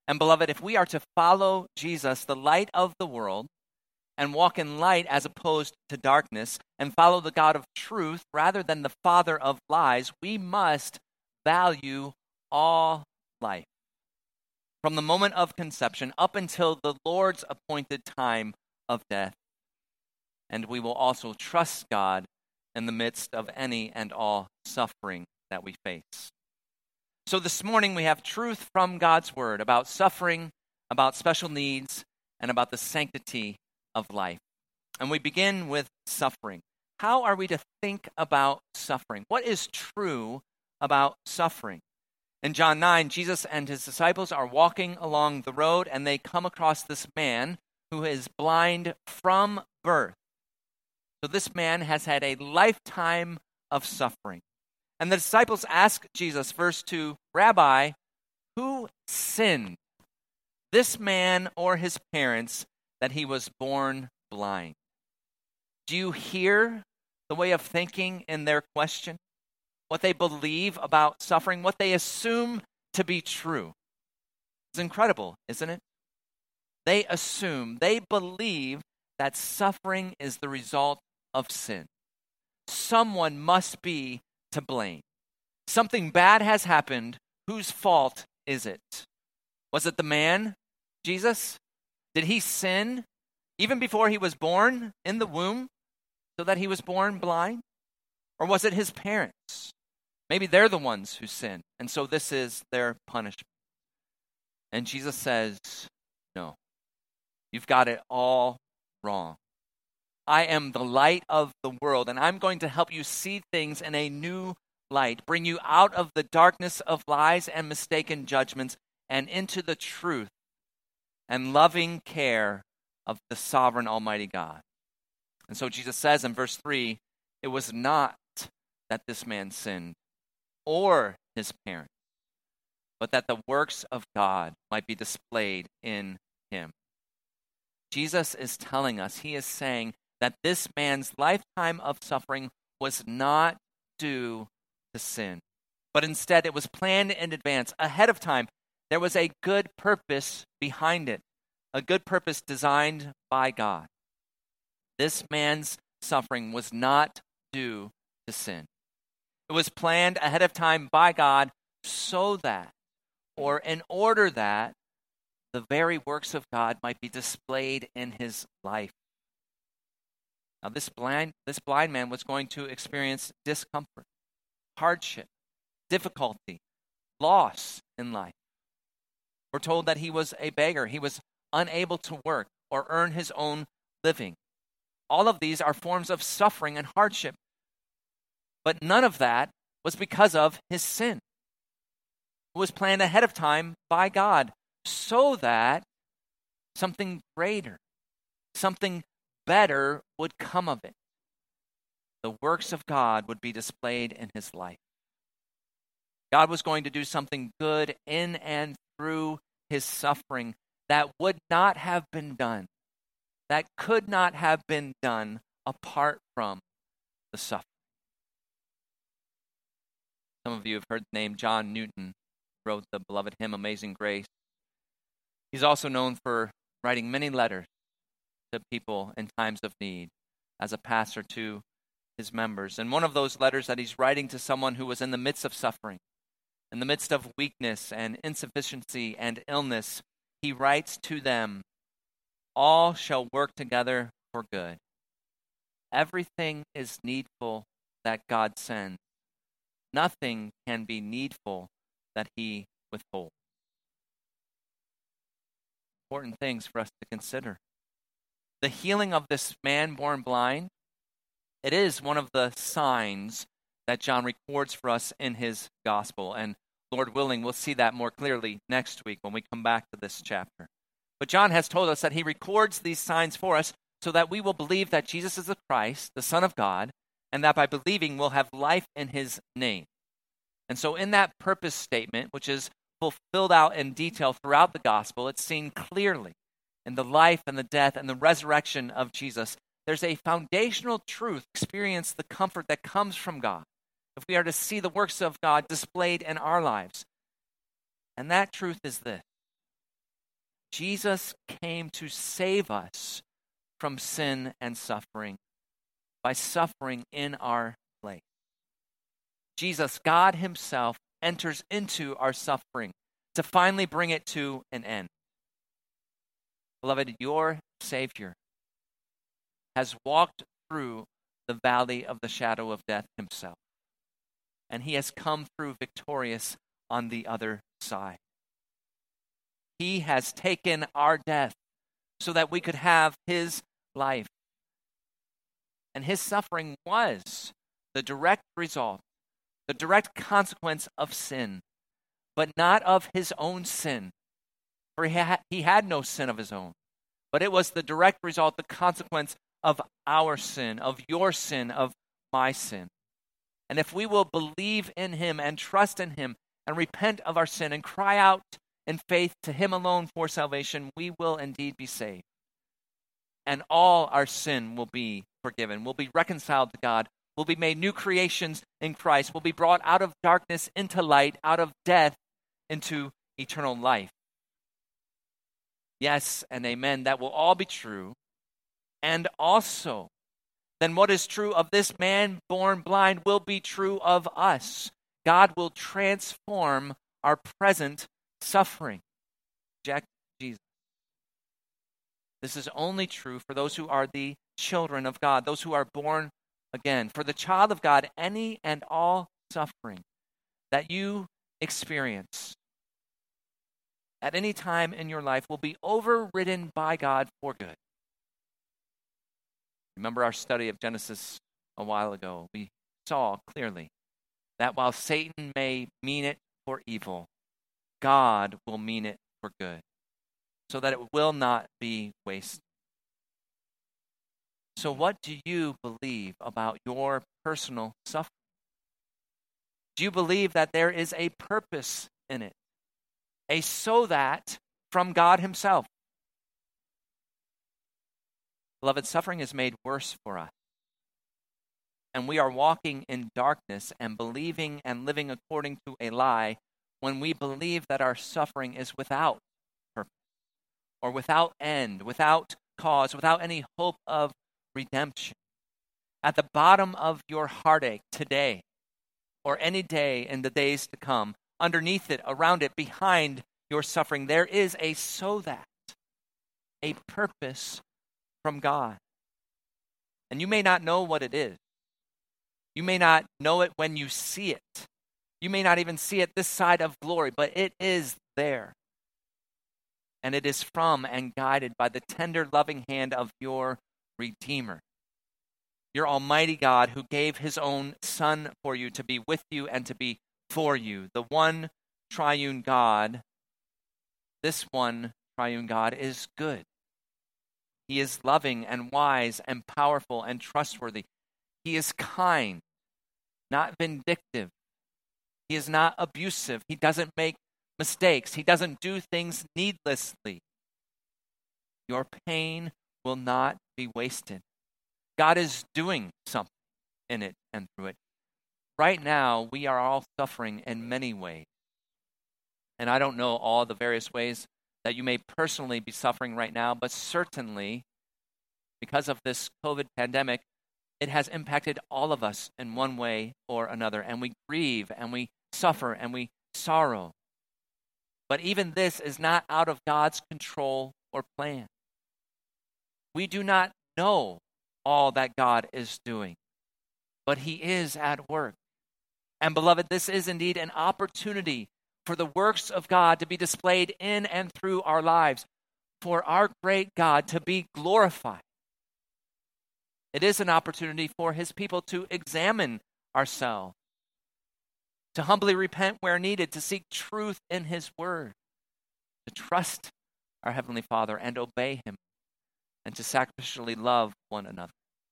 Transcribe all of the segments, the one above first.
And beloved, if we are to follow Jesus, the light of the world, and walk in light as opposed to darkness, and follow the God of truth rather than the father of lies, we must value all life, from the moment of conception up until the Lord's appointed time of death. And we will also trust God in the midst of any and all suffering that we face. So this morning we have truth from God's word about suffering, about special needs, and about the sanctity of life. And we begin with suffering. How are we to think about suffering? What is true about suffering? In John 9, Jesus and his disciples are walking along the road, and they come across this man who is blind from birth. So this man has had a lifetime of suffering. And the disciples ask Jesus, verse 2, Rabbi, who sinned, this man or his parents, that he was born blind? Do you hear the way of thinking in their question? What they believe about suffering, what they assume to be true. It's incredible, isn't it? They assume, they believe that suffering is the result of sin. Someone must be to blame. Something bad has happened. Whose fault is it? Was it the man, Jesus? Did he sin even before he was born in the womb so that he was born blind? Or was it his parents? Maybe they're the ones who sinned, and so this is their punishment. And Jesus says, no, you've got it all wrong. I am the light of the world, and I'm going to help you see things in a new light, bring you out of the darkness of lies and mistaken judgments and into the truth and loving care of the sovereign Almighty God. And so Jesus says in verse 3, it was not that this man sinned or his parents, but that the works of God might be displayed in him. Jesus is telling us, he is saying that this man's lifetime of suffering was not due to sin, but instead it was planned in advance, ahead of time. There was a good purpose behind it, a good purpose designed by God. This man's suffering was not due to sin. It was planned ahead of time by God so that, or in order that, the very works of God might be displayed in his life. Now, this blind man was going to experience discomfort, hardship, difficulty, loss in life. We're told that he was a beggar. He was unable to work or earn his own living. All of these are forms of suffering and hardship. But none of that was because of his sin. It was planned ahead of time by God so that something greater, something better would come of it. The works of God would be displayed in his life. God was going to do something good in and through his suffering that would not have been done, that could not have been done apart from the suffering. Some of you have heard the name John Newton, wrote the beloved hymn Amazing Grace. He's also known for writing many letters to people in times of need as a pastor to his members. And one of those letters that he's writing to someone who was in the midst of suffering, in the midst of weakness and insufficiency and illness, he writes to them, all shall work together for good. Everything is needful that God sends. Nothing can be needful that he withholds. Important things for us to consider. The healing of this man born blind, it is one of the signs that John records for us in his gospel. And Lord willing, we'll see that more clearly next week when we come back to this chapter. But John has told us that he records these signs for us so that we will believe that Jesus is the Christ, the Son of God, and that by believing we'll have life in his name. And so in that purpose statement, which is fulfilled out in detail throughout the gospel, it's seen clearly in the life and the death and the resurrection of Jesus. There's a foundational truth, experience the comfort that comes from God, if we are to see the works of God displayed in our lives. And that truth is this: Jesus came to save us from sin and suffering by suffering in our place. Jesus, God himself, enters into our suffering to finally bring it to an end. Beloved, your Savior has walked through the valley of the shadow of death himself, and he has come through victorious on the other side. He has taken our death so that we could have his life. And his suffering was the direct result, the direct consequence of sin, but not of his own sin. For he had no sin of his own, but it was the direct result, the consequence of our sin, of your sin, of my sin. And if we will believe in him and trust in him and repent of our sin and cry out in faith to him alone for salvation, we will indeed be saved. And all our sin will be forgiven. We'll be reconciled to God. We'll be made new creations in Christ. We'll be brought out of darkness into light, out of death into eternal life. Yes and amen. That will all be true. And also, then what is true of this man born blind will be true of us. God will transform our present suffering. Reject Jesus. This is only true for those who are the children of God, those who are born again. For the child of God, any and all suffering that you experience at any time in your life will be overridden by God for good. Remember our study of Genesis a while ago. We saw clearly that while Satan may mean it for evil, God will mean it for good, so that it will not be wasted. So what do you believe about your personal suffering? Do you believe that there is a purpose in it? A so that from God himself? Beloved, suffering is made worse for us. And we are walking in darkness and believing and living according to a lie when we believe that our suffering is without purpose or without end, without cause, without any hope of redemption. At the bottom of your heartache today or any day in the days to come, underneath it, around it, behind your suffering, there is a so that, a purpose from God. And you may not know what it is. You may not know it when you see it. You may not even see it this side of glory, but it is there. And it is from and guided by the tender, loving hand of your Redeemer, your Almighty God who gave his own Son for you to be with you and to be for you. The one triune God, this one triune God is good. He is loving and wise and powerful and trustworthy. He is kind, not vindictive. He is not abusive. He doesn't make mistakes. He doesn't do things needlessly. Your pain will not be wasted. God is doing something in it and through it. Right now, we are all suffering in many ways. And I don't know all the various ways that you may personally be suffering right now, but certainly, because of this COVID pandemic, it has impacted all of us in one way or another, and we grieve, and we suffer, and we sorrow. But even this is not out of God's control or plan. We do not know all that God is doing, but he is at work. And beloved, this is indeed an opportunity for the works of God to be displayed in and through our lives, for our great God to be glorified. It is an opportunity for his people to examine ourselves, to humbly repent where needed, to seek truth in his word, to trust our Heavenly Father and obey him, and to sacrificially love one another.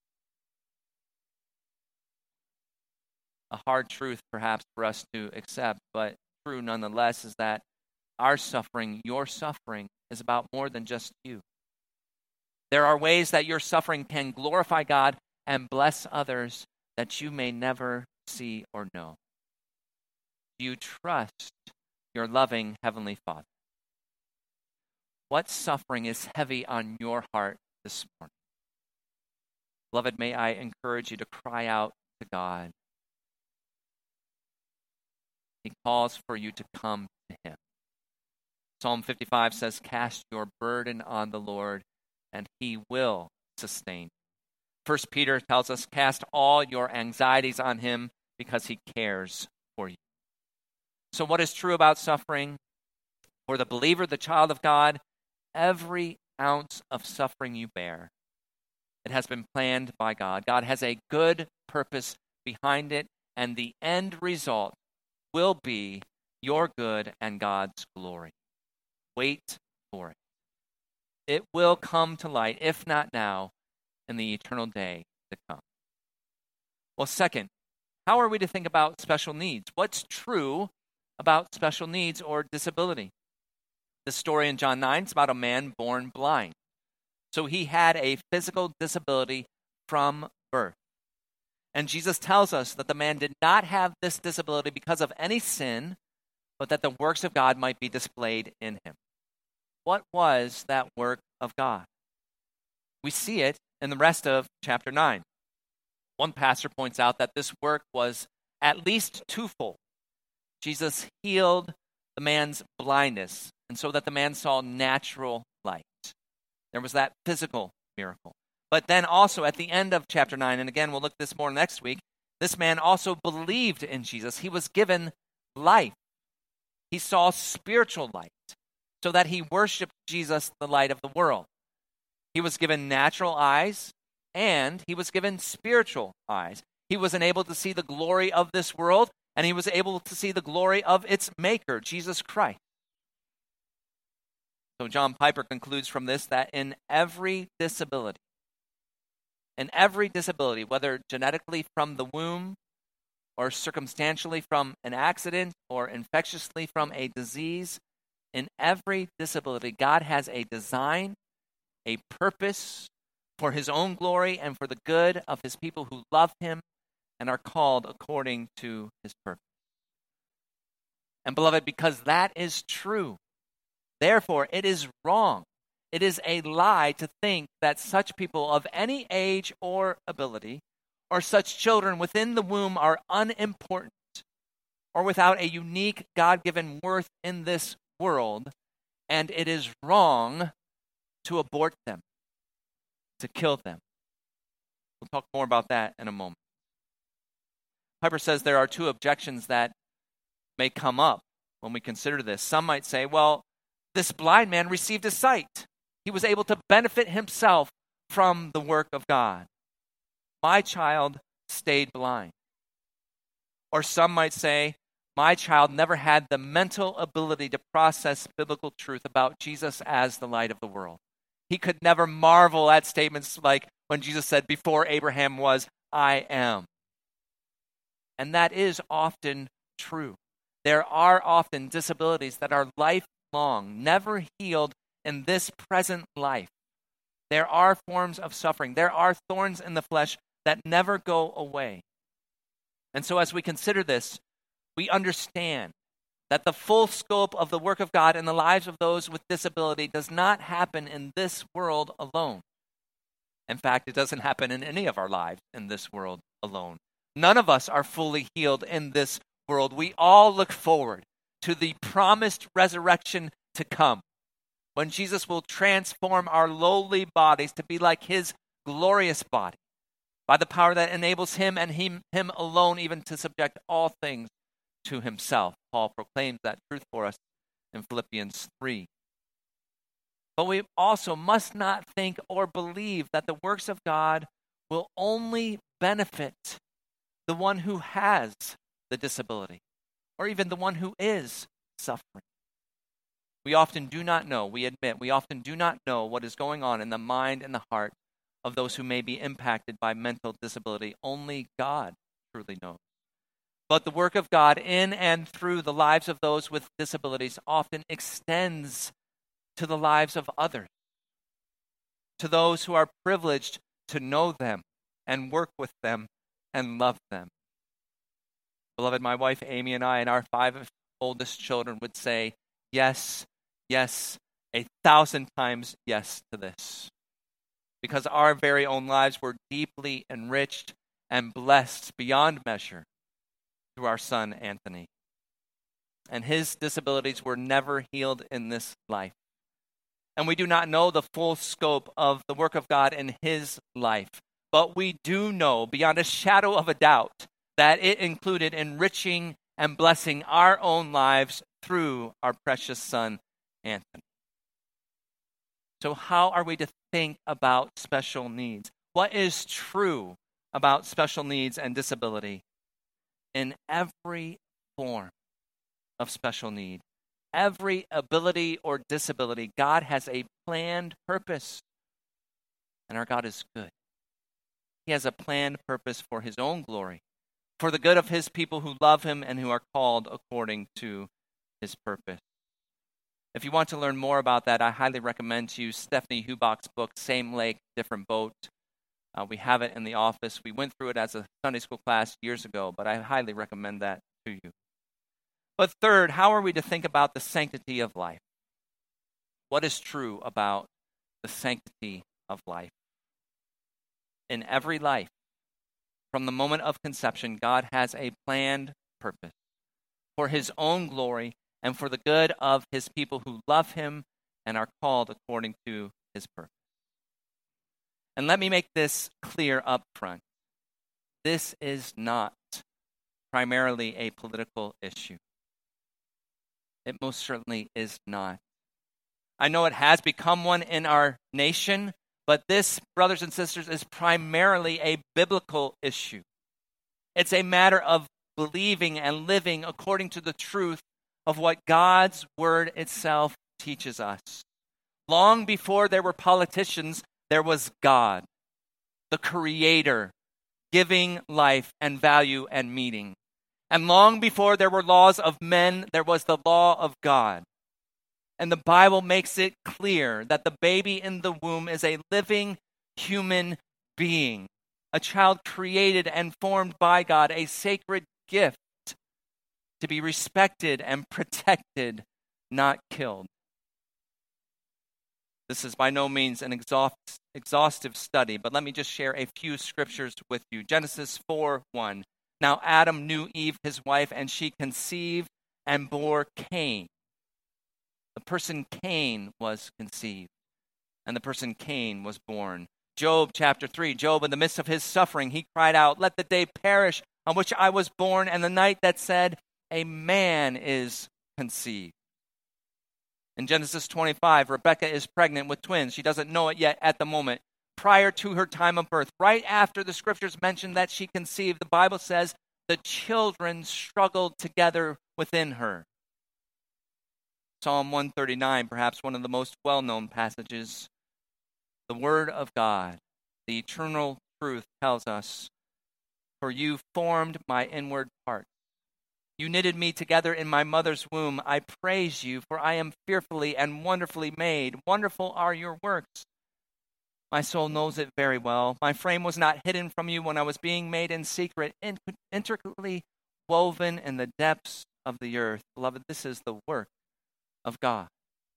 A hard truth, perhaps, for us to accept, but true nonetheless, is that our suffering, your suffering, is about more than just you. There are ways that your suffering can glorify God and bless others that you may never see or know. Do you trust your loving Heavenly Father? What suffering is heavy on your heart this morning? Beloved, may I encourage you to cry out to God. He calls for you to come to him. Psalm 55 says, "Cast your burden on the Lord, and he will sustain." 1 Peter tells us, "Cast all your anxieties on him because he cares for you." So what is true about suffering? For the believer, the child of God, every ounce of suffering you bear, it has been planned by God. God has a good purpose behind it, and the end result will be your good and God's glory. Wait for it. It will come to light, if not now, in the eternal day to come. Well, second, how are we to think about special needs? What's true about special needs or disability? The story in John 9 is about a man born blind. So he had a physical disability from birth. And Jesus tells us that the man did not have this disability because of any sin, but that the works of God might be displayed in him. What was that work of God? We see it in the rest of chapter 9. One pastor points out that this work was at least twofold. Jesus healed the man's blindness, and so that the man saw natural light. There was that physical miracle. But then also at the end of chapter 9, and again we'll look at this more next week, this man also believed in Jesus. He was given life. He saw spiritual light, so that he worshiped Jesus, the light of the world. He was given natural eyes, and he was given spiritual eyes. He was enabled to see the glory of this world, and he was able to see the glory of its maker, Jesus Christ. So John Piper concludes from this that in every disability, whether genetically from the womb or circumstantially from an accident or infectiously from a disease, in every disability, God has a design, a purpose for his own glory and for the good of his people who love him and are called according to his purpose. And beloved, because that is true, therefore it is wrong, it is a lie to think that such people of any age or ability, or such children within the womb, are unimportant or without a unique God-given worth in this world, and it is wrong to abort them, to kill them. We'll talk more about that in a moment. Piper says there are two objections that may come up when we consider this. Some might say, well, this blind man received his sight. He was able to benefit himself from the work of God. My child stayed blind. Or some might say, my child never had the mental ability to process biblical truth about Jesus as the light of the world. He could never marvel at statements like when Jesus said, before Abraham was, I am. And that is often true. There are often disabilities that are lifelong, never healed in this present life. There are forms of suffering. There are thorns in the flesh that never go away. And so as we consider this, we understand that the full scope of the work of God in the lives of those with disability does not happen in this world alone. In fact, it doesn't happen in any of our lives in this world alone. None of us are fully healed in this world. We all look forward to the promised resurrection to come, when Jesus will transform our lowly bodies to be like his glorious body, by the power that enables him and him alone even to subject all things to himself. Paul proclaims that truth for us in Philippians 3. But we also must not think or believe that the works of God will only benefit the one who has the disability, or even the one who is suffering. We often do not know, we often do not know what is going on in the mind and the heart of those who may be impacted by mental disability. Only God truly knows. But the work of God in and through the lives of those with disabilities often extends to the lives of others, to those who are privileged to know them and work with them and love them. Beloved, my wife Amy and I and our 5 oldest children would say, yes, yes, 1,000 times yes to this. Because our very own lives were deeply enriched and blessed beyond measure through our son, Anthony. And his disabilities were never healed in this life. And we do not know the full scope of the work of God in his life. But we do know, beyond a shadow of a doubt, that it included enriching and blessing our own lives through our precious son, Anthony. So how are we to think about special needs? What is true about special needs and disability? In every form of special need, every ability or disability, God has a planned purpose. And our God is good. He has a planned purpose for his own glory, for the good of his people who love him and who are called according to his purpose. If you want to learn more about that, I highly recommend to you Stephanie Hubach's book, Same Lake, Different Boat. We have it in the office. We went through it as a Sunday school class years ago, but I highly recommend that to you. But third, how are we to think about the sanctity of life? What is true about the sanctity of life? In every life, from the moment of conception, God has a planned purpose for his own glory and for the good of his people who love him and are called according to his purpose. And let me make this clear up front. This is not primarily a political issue. It most certainly is not. I know it has become one in our nation, but this, brothers and sisters, is primarily a biblical issue. It's a matter of believing and living according to the truth of what God's word itself teaches us. Long before there were politicians, there was God, the Creator, giving life and value and meaning. And long before there were laws of men, there was the law of God. And the Bible makes it clear that the baby in the womb is a living human being, a child created and formed by God, a sacred gift to be respected and protected, not killed. This is by no means an exhaustive study, but let me just share a few scriptures with you. Genesis 4:1. Now Adam knew Eve, his wife, and she conceived and bore Cain. The person Cain was conceived, and the person Cain was born. Job chapter 3. Job, in the midst of his suffering, he cried out, "Let the day perish on which I was born, and the night that said, a man is conceived." In Genesis 25, Rebekah is pregnant with twins. She doesn't know it yet at the moment. Prior to her time of birth, right after the scriptures mention that she conceived, the Bible says the children struggled together within her. Psalm 139, perhaps one of the most well-known passages. The word of God, the eternal truth tells us, "For you formed my inward parts. You knitted me together in my mother's womb. I praise you, for I am fearfully and wonderfully made. Wonderful are your works. My soul knows it very well. My frame was not hidden from you when I was being made in secret, intricately woven in the depths of the earth." Beloved, this is the work of God.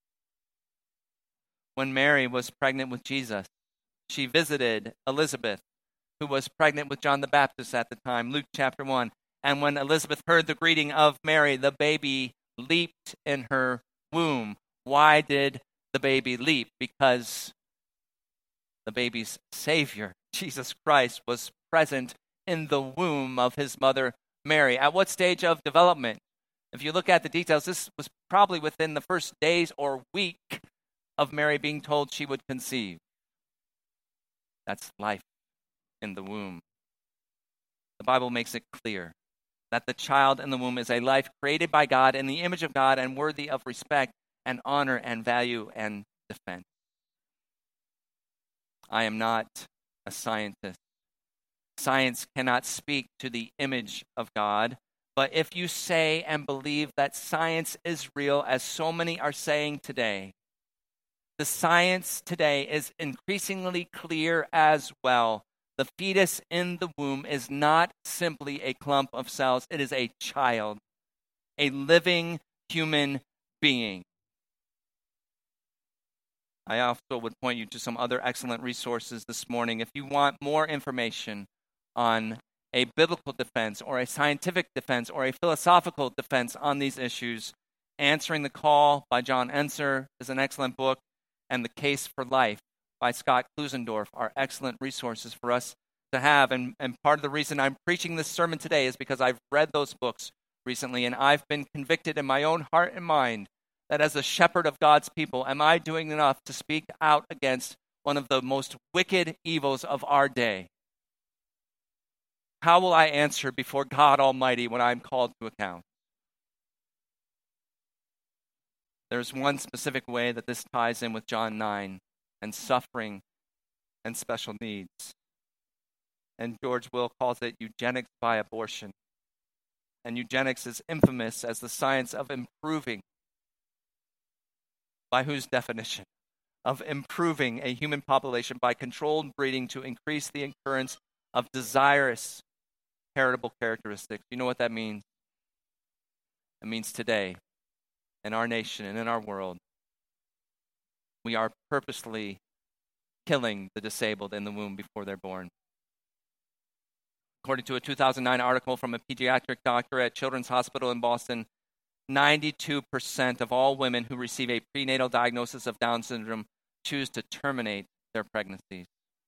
When Mary was pregnant with Jesus, she visited Elizabeth, who was pregnant with John the Baptist at the time, Luke chapter 1. And when Elizabeth heard the greeting of Mary, the baby leaped in her womb. Why did the baby leap? Because the baby's Savior, Jesus Christ, was present in the womb of his mother, Mary. At what stage of development? If you look at the details, this was probably within the first days or week of Mary being told she would conceive. That's life in the womb. The Bible makes it clear that the child in the womb is a life created by God in the image of God and worthy of respect and honor and value and defense. I am not a scientist. Science cannot speak to the image of God, but if you say and believe that science is real, as so many are saying today, the science today is increasingly clear as well. The fetus in the womb is not simply a clump of cells. It is a child, a living human being. I also would point you to some other excellent resources this morning. If you want more information on a biblical defense or a scientific defense or a philosophical defense on these issues, Answering the Call by John Enser is an excellent book, and The Case for Life by Scott Klusendorf are excellent resources for us to have. And part of the reason I'm preaching this sermon today is because I've read those books recently, and I've been convicted in my own heart and mind that as a shepherd of God's people, am I doing enough to speak out against one of the most wicked evils of our day? How will I answer before God Almighty when I'm called to account? There's one specific way that this ties in with John 9 and suffering and special needs. And George Will calls it eugenics by abortion. And eugenics is infamous as the science of improving. By whose definition? Of improving a human population by controlled breeding to increase the occurrence of desirous heritable characteristics. You know what that means? It means today, in our nation and in our world, we are purposely killing the disabled in the womb before they're born. According to a 2009 article from a pediatric doctor at Children's Hospital in Boston, 92% of all women who receive a prenatal diagnosis of Down syndrome choose to terminate their pregnancies.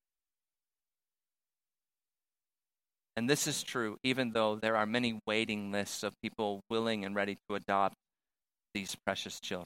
And this is true even though there are many waiting lists of people willing and ready to adopt these precious children.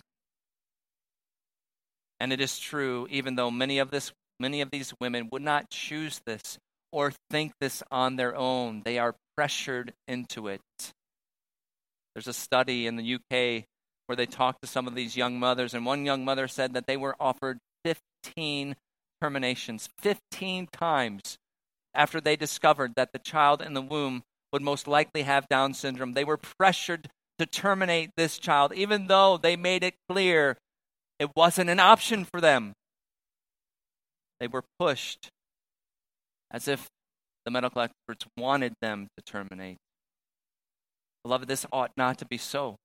And it is true even though many of these women would not choose this or think this on their own. They are pressured into it. There's a study in the UK where they talked to some of these young mothers, and one young mother said that they were offered 15 terminations, 15 times after they discovered that the child in the womb would most likely have Down syndrome. They were pressured to terminate this child, even though they made it clear it wasn't an option for them. They were pushed as if the medical experts wanted them to terminate. Beloved, this ought not to be so.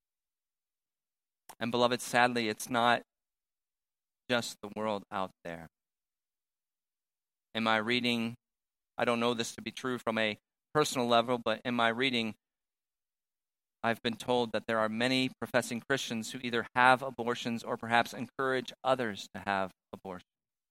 And beloved, sadly, it's not just the world out there. In my reading, I don't know this to be true from a personal level, but in my reading, I've been told that there are many professing Christians who either have abortions or perhaps encourage others to have abortions.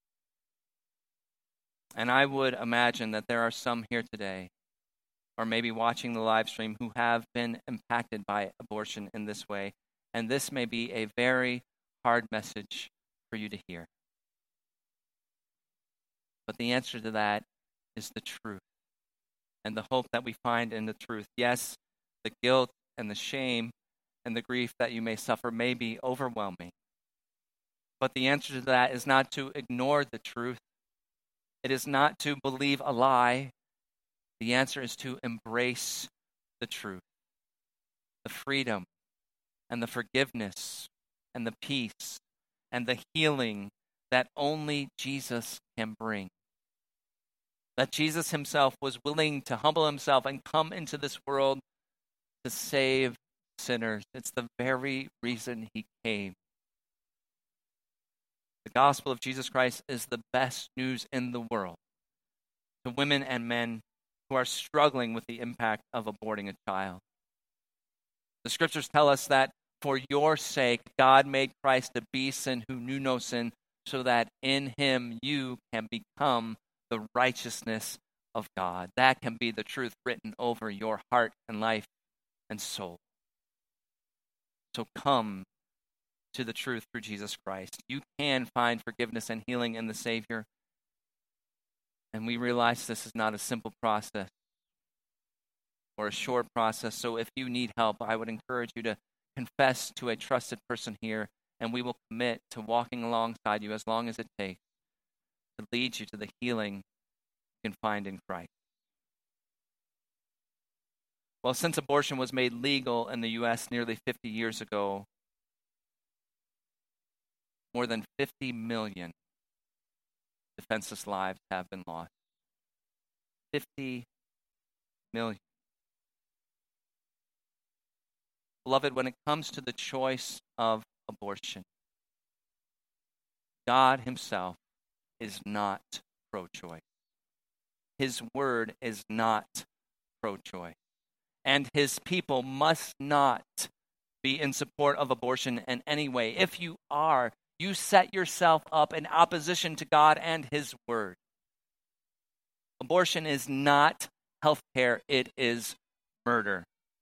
And I would imagine that there are some here today, or maybe watching the live stream, who have been impacted by abortion in this way. And this may be a very hard message for you to hear. But the answer to that is the truth and the hope that we find in the truth. Yes, the guilt and the shame and the grief that you may suffer may be overwhelming. But the answer to that is not to ignore the truth. It is not to believe a lie. The answer is to embrace the truth, the freedom and the forgiveness and the peace and the healing that only Jesus can bring. That Jesus himself was willing to humble himself and come into this world to save sinners. It's the very reason he came. The gospel of Jesus Christ is the best news in the world to women and men who are struggling with the impact of aborting a child. The scriptures tell us that for your sake, God made Christ to be sin who knew no sin, so that in him you can become the righteousness of God. That can be the truth written over your heart and life and soul. So come to the truth through Jesus Christ. You can find forgiveness and healing in the Savior. And we realize this is not a simple process or a short process. So if you need help, I would encourage you to confess to a trusted person here, and we will commit to walking alongside you as long as it takes to lead you to the healing you can find in Christ. Well, since abortion was made legal in the U.S. nearly 50 years ago, more than 50 million defenseless lives have been lost. 50 million. Beloved, when it comes to the choice of abortion, God himself is not pro-choice. His word is not pro-choice. And his people must not be in support of abortion in any way. If you are, you set yourself up in opposition to God and his word. Abortion is not health care, it is murder.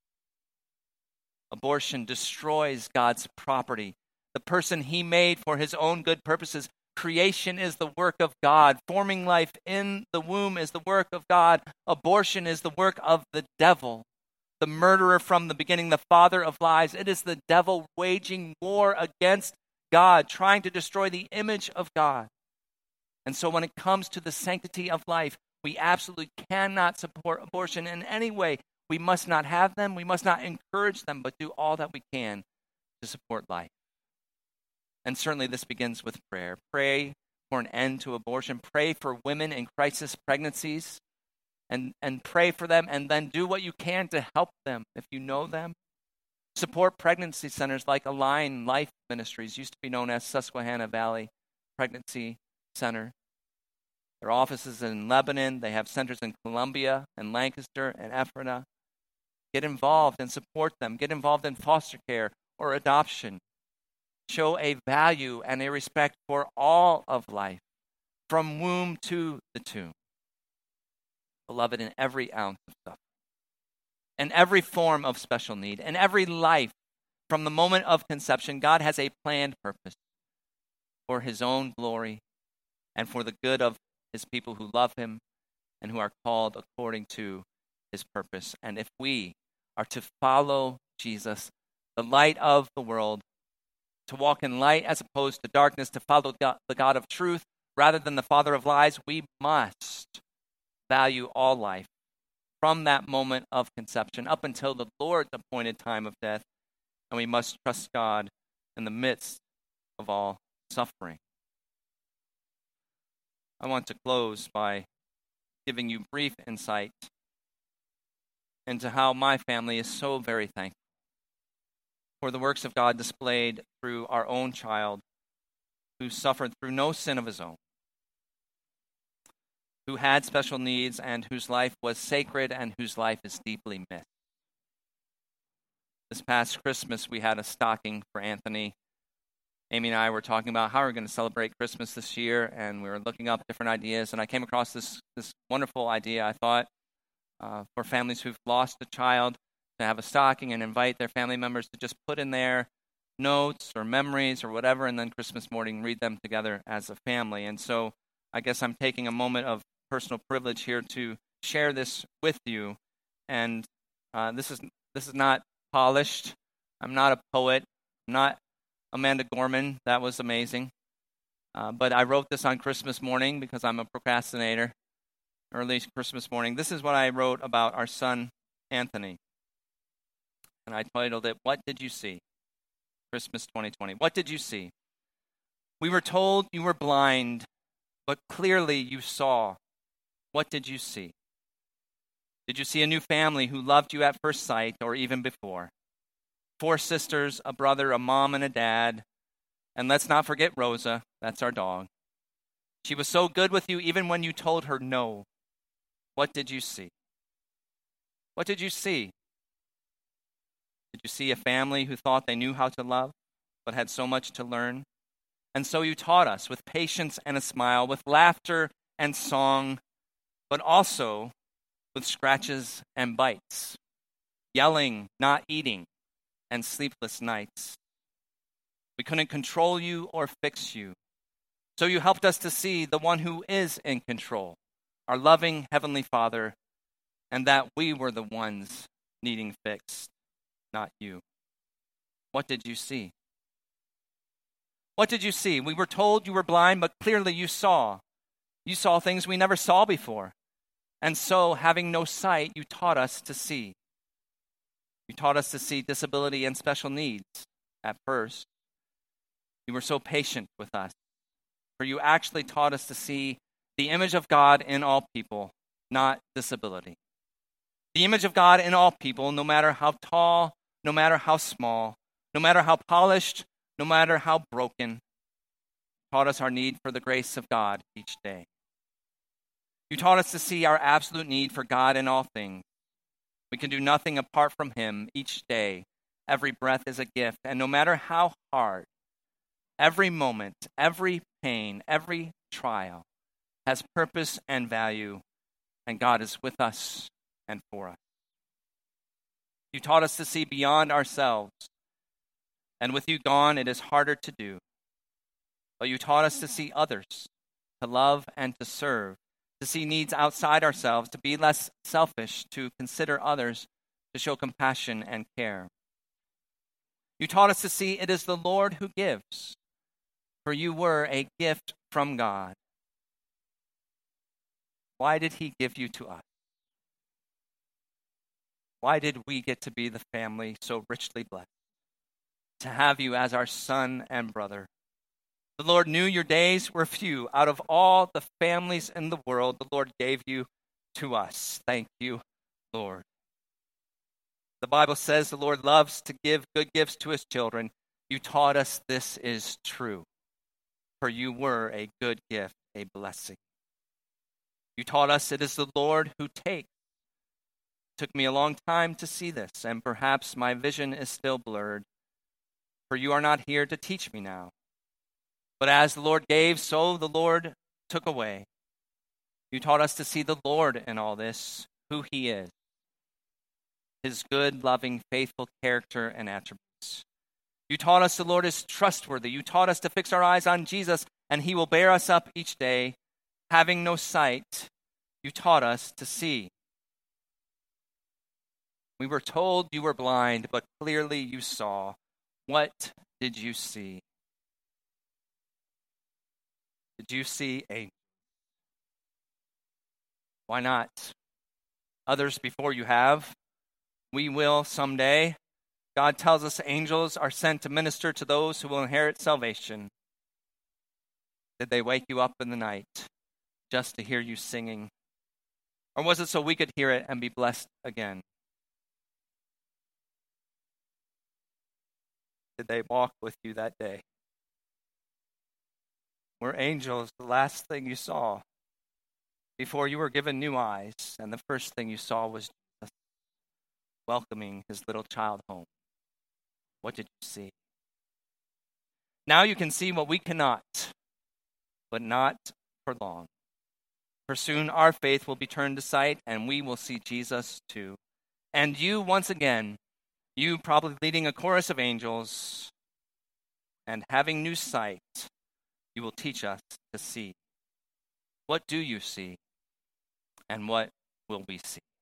Abortion destroys God's property, the person he made for his own good purposes. Creation is the work of God. Forming life in the womb is the work of God. Abortion is the work of the devil, the murderer from the beginning, the father of lies. It is the devil waging war against God, trying to destroy the image of God. And so when it comes to the sanctity of life, we absolutely cannot support abortion in any way. We must not have them. We must not encourage them, but do all that we can to support life. And certainly this begins with prayer. Pray for an end to abortion. Pray for women in crisis pregnancies and pray for them, and then do what you can to help them if you know them. Support pregnancy centers like Align Life Ministries, used to be known as Susquehanna Valley Pregnancy Center. Their offices in Lebanon. They have centers in Columbia and Lancaster and Ephrata. Get involved and support them. Get involved in foster care or adoption. Show a value and a respect for all of life, from womb to the tomb. Beloved, in every ounce of suffering, in every form of special need, in every life, from the moment of conception, God has a planned purpose for his own glory and for the good of his people who love him and who are called according to his purpose. And if we are to follow Jesus, the light of the world, to walk in light as opposed to darkness, to follow the God of truth rather than the father of lies, we must value all life from that moment of conception up until the Lord's appointed time of death, and we must trust God in the midst of all suffering. I want to close by giving you brief insight into how my family is so very thankful for the works of God displayed through our own child who suffered through no sin of his own, who had special needs and whose life was sacred and whose life is deeply missed. This past Christmas, we had a stocking for Anthony. Amy and I were talking about how we're going to celebrate Christmas this year, and we were looking up different ideas, and I came across this wonderful idea, I thought, for families who've lost a child, to have a stocking and invite their family members to just put in there notes or memories or whatever, and then Christmas morning read them together as a family. And so I guess I'm taking a moment of personal privilege here to share this with you. And this is not polished. I'm not a poet. I'm not Amanda Gorman. That was amazing. But I wrote this on Christmas morning because I'm a procrastinator. Early Christmas morning. This is what I wrote about our son, Anthony. And I titled it, "What Did You See?" Christmas 2020. What did you see? We were told you were blind, but clearly you saw. What did you see? Did you see a new family who loved you at first sight or even before? 4 sisters, a brother, a mom, and a dad. And let's not forget Rosa. That's our dog. She was so good with you even when you told her no. What did you see? What did you see? Did you see a family who thought they knew how to love, but had so much to learn? And so you taught us with patience and a smile, with laughter and song, but also with scratches and bites, yelling, not eating, and sleepless nights. We couldn't control you or fix you. So you helped us to see the one who is in control, our loving Heavenly Father, and that we were the ones needing fixed, not you. What did you see? What did you see? We were told you were blind, but clearly you saw. You saw things we never saw before. And so, having no sight, you taught us to see. You taught us to see disability and special needs at first. You were so patient with us, for you actually taught us to see the image of God in all people, not disability. The image of God in all people, no matter how tall, no matter how small, no matter how polished, no matter how broken, taught us our need for the grace of God each day. You taught us to see our absolute need for God in all things. We can do nothing apart from him each day. Every breath is a gift, and no matter how hard, every moment, every pain, every trial has purpose and value, and God is with us and for us. You taught us to see beyond ourselves, and with you gone, it is harder to do. But you taught us to see others, to love and to serve, to see needs outside ourselves, to be less selfish, to consider others, to show compassion and care. You taught us to see it is the Lord who gives, for you were a gift from God. Why did he give you to us? Why did we get to be the family so richly blessed? To have you as our son and brother. The Lord knew your days were few. Out of all the families in the world, the Lord gave you to us. Thank you, Lord. The Bible says the Lord loves to give good gifts to his children. You taught us this is true, for you were a good gift, a blessing. You taught us it is the Lord who takes. It took me a long time to see this, and perhaps my vision is still blurred, for you are not here to teach me now. But as the Lord gave, so the Lord took away. You taught us to see the Lord in all this, who he is, his good, loving, faithful character and attributes. You taught us the Lord is trustworthy. You taught us to fix our eyes on Jesus, and he will bear us up each day. Having no sight, you taught us to see. We were told you were blind, but clearly you saw. What did you see? Did you see angels? Why not? Others before you have. We will someday. God tells us angels are sent to minister to those who will inherit salvation. Did they wake you up in the night just to hear you singing? Or was it so we could hear it and be blessed again? Did they walk with you that day? Were angels the last thing you saw before you were given new eyes, and the first thing you saw was Jesus welcoming his little child home? What did you see? Now you can see what we cannot, but not for long. For soon our faith will be turned to sight, and we will see Jesus too. And you, once again, you probably leading a chorus of angels and having new sight, you will teach us to see. What do you see? And what will we see?